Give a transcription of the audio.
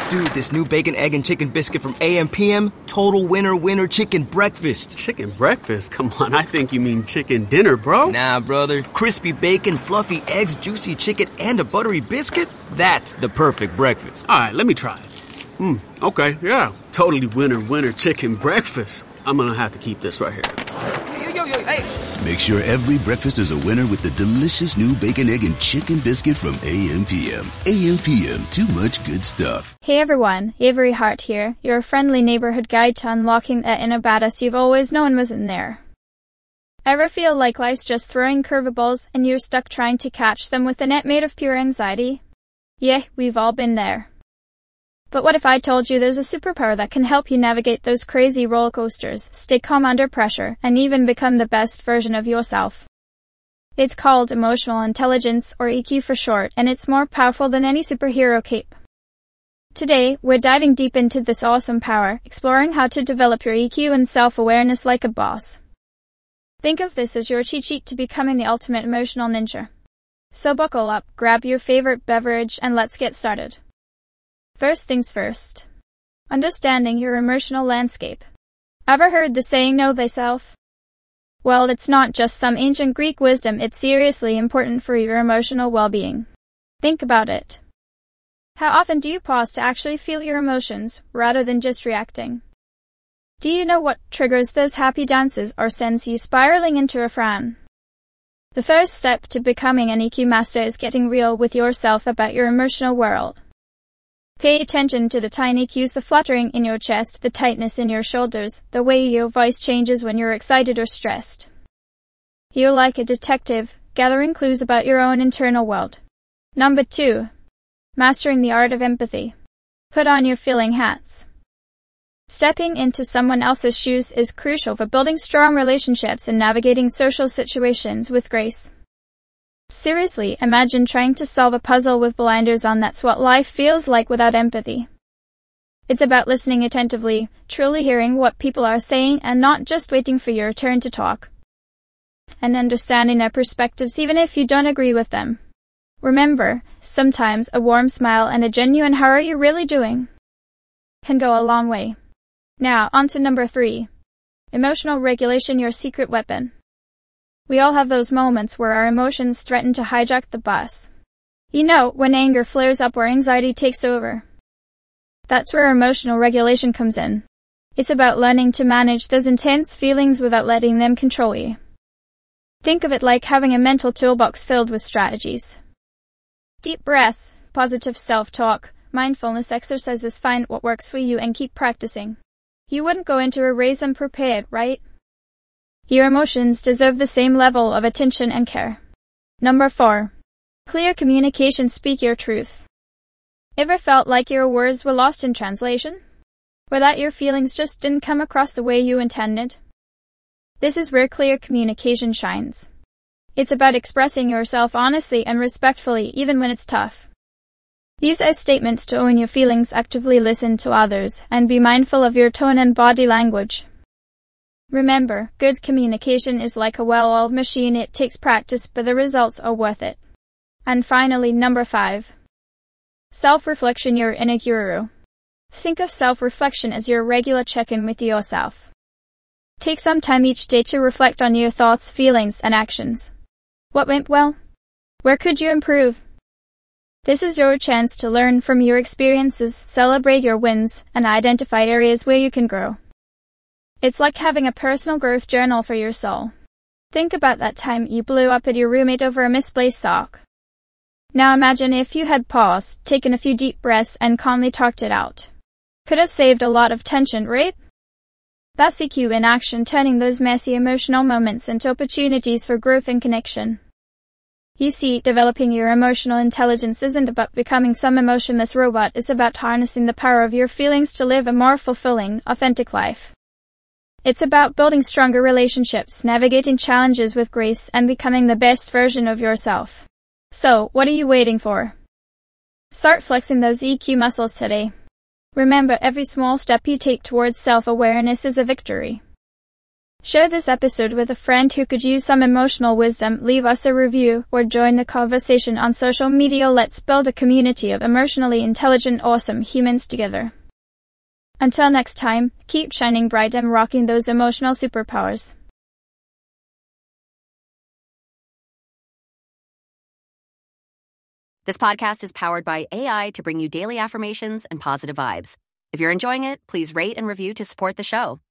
Dude, this new bacon, egg, and chicken biscuit from AM/PM, total winner chicken breakfast. Chicken breakfast? Come on, I think you mean chicken dinner, bro. Nah, brother. Crispy bacon, fluffy eggs, juicy chicken, and a buttery biscuit? That's the perfect breakfast. All right, let me try it. Okay, yeah. Totally winner chicken breakfast. I'm gonna have to keep this right here. Yo, hey. Make sure every breakfast is a winner with the delicious new bacon, egg, and chicken biscuit from AM/PM. AM/PM, too much good stuff. Hey everyone, Avery Hart here, your friendly neighborhood guide to unlocking that inner badass you've always known was in there. Ever feel like life's just throwing curveballs and you're stuck trying to catch them with a net made of pure anxiety? Yeah, we've all been there. But what if I told you there's a superpower that can help you navigate those crazy roller coasters, stay calm under pressure, and even become the best version of yourself? It's called emotional intelligence, or EQ for short, and it's more powerful than any superhero cape. Today, we're diving deep into this awesome power, exploring how to develop your EQ and self-awareness like a boss. Think of this as your cheat sheet to becoming the ultimate emotional ninja. So buckle up, grab your favorite beverage, and let's get started. First things first. Understanding your emotional landscape. Ever heard the saying, know thyself? Well, it's not just some ancient Greek wisdom, it's seriously important for your emotional well-being. Think about it. How often do you pause to actually feel your emotions, rather than just reacting? Do you know what triggers those happy dances or sends you spiraling into a frown? The first step to becoming an EQ master is getting real with yourself about your emotional world. Pay attention to the tiny cues, the fluttering in your chest, the tightness in your shoulders, the way your voice changes when you're excited or stressed. You're like a detective, gathering clues about your own internal world. Number 2. Mastering the art of empathy. Put on your feeling hats. Stepping into someone else's shoes is crucial for building strong relationships and navigating social situations with grace. Seriously, imagine trying to solve a puzzle with blinders on. That's what life feels like without empathy. It's about listening attentively, truly hearing what people are saying and not just waiting for your turn to talk. And understanding their perspectives even if you don't agree with them. Remember, sometimes a warm smile and a genuine "how are you really doing?" can go a long way. Now, on to number 3. Emotional regulation, your secret weapon. We all have those moments where our emotions threaten to hijack the bus. You know, when anger flares up or anxiety takes over. That's where emotional regulation comes in. It's about learning to manage those intense feelings without letting them control you. Think of it like having a mental toolbox filled with strategies. Deep breaths, positive self-talk, mindfulness exercises. Find what works for you and keep practicing. You wouldn't go into a race unprepared, right? Your emotions deserve the same level of attention and care. Number 4. Clear communication, speak your truth. Ever felt like your words were lost in translation? Or that your feelings just didn't come across the way you intended? This is where clear communication shines. It's about expressing yourself honestly and respectfully even when it's tough. Use those statements to own your feelings, actively listen to others, and be mindful of your tone and body language. Remember, good communication is like a well-oiled machine. It takes practice, but the results are worth it. And finally, number 5. Self-reflection, your inner guru. Think of self-reflection as your regular check-in with yourself. Take some time each day to reflect on your thoughts, feelings, and actions. What went well? Where could you improve? This is your chance to learn from your experiences, celebrate your wins, and identify areas where you can grow. It's like having a personal growth journal for your soul. Think about that time you blew up at your roommate over a misplaced sock. Now imagine if you had paused, taken a few deep breaths, and calmly talked it out. Could have saved a lot of tension, right? That's EQ in action, turning those messy emotional moments into opportunities for growth and connection. You see, developing your emotional intelligence isn't about becoming some emotionless robot. It's about harnessing the power of your feelings to live a more fulfilling, authentic life. It's about building stronger relationships, navigating challenges with grace, and becoming the best version of yourself. So, what are you waiting for? Start flexing those EQ muscles today. Remember, every small step you take towards self-awareness is a victory. Share this episode with a friend who could use some emotional wisdom, leave us a review, or join the conversation on social media. Let's build a community of emotionally intelligent, awesome humans together. Until next time, keep shining bright and rocking those emotional superpowers. This podcast is powered by AI to bring you daily affirmations and positive vibes. If you're enjoying it, please rate and review to support the show.